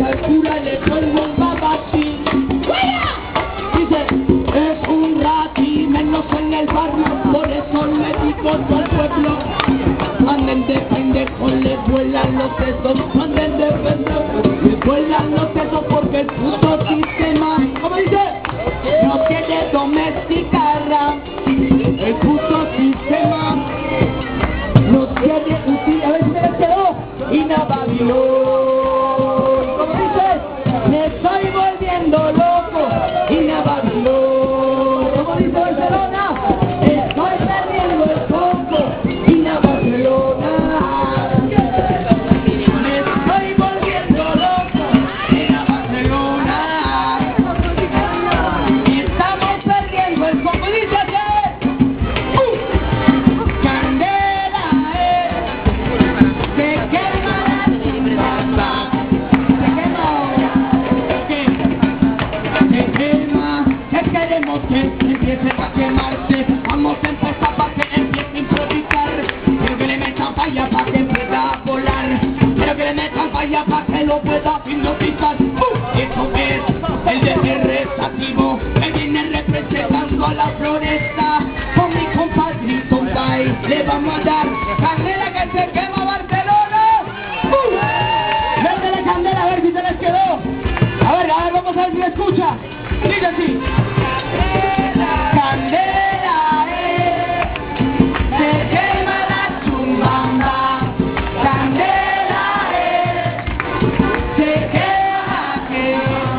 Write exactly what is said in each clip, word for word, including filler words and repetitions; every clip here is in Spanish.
al cura le pongo un babachín. Dice, es un rati, menos en el barrio, por eso le digo todo al pueblo. Anden de pendejos, le vuelan los sesos, anden de pendejos, le vuelan los sesos porque el puto sistema, ¿cómo dice? No quiere domesticarla, el puto sistema nos quiere utilizar, a ver si me les quedó, y na Babilón, ¿cómo dice? Me estoy volviendo loco, y na Babilón, ¿cómo dice Barcelona? Estoy perdiendo el foco, y na Barcelona, me estoy volviendo loco, y na Barcelona, y estamos perdiendo el foco, dice así. Que empiece a quemarse, vamos a empezar para que empiece a improvisar. Quiero que le metan falla para que pueda volar, quiero que le metan falla para que lo pueda hipnotizar. uh, Esto es el D R Sativa, que viene representando a la floresta. Con mi compadrito Guy le vamos a dar candela que se quema Barcelona. uh, Métele candela a ver si se les quedó. A ver, a ver, vamos a ver si me escucha. Dice así. Candela, eh, se quema la chumbamba. Candela, eh, se quema que.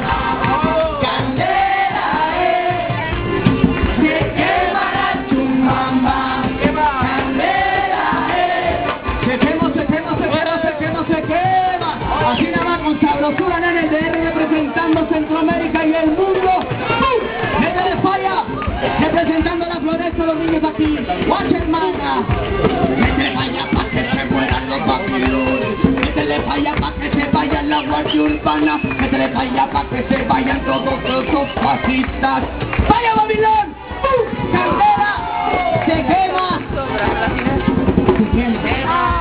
Candela, eh, se quema la chumbamba. Candela, eh, se quema, se quema, se quema, se quema, se quema. Así nada más con sabrosura en el D R representando Centroamérica y el mundo. ¡Métele falla! Representando la floresta, los niños aquí. ¡Watch, hermana! Métele falla pa' que se mueran los vaquilones. Métele falla pa' que se vayan la guardia urbana. Métele falla pa' que se vayan todos esos fascistas. ¡Vaya Babilón! ¡Uh! ¡Candela! ¡Se quema! ¡Se quema!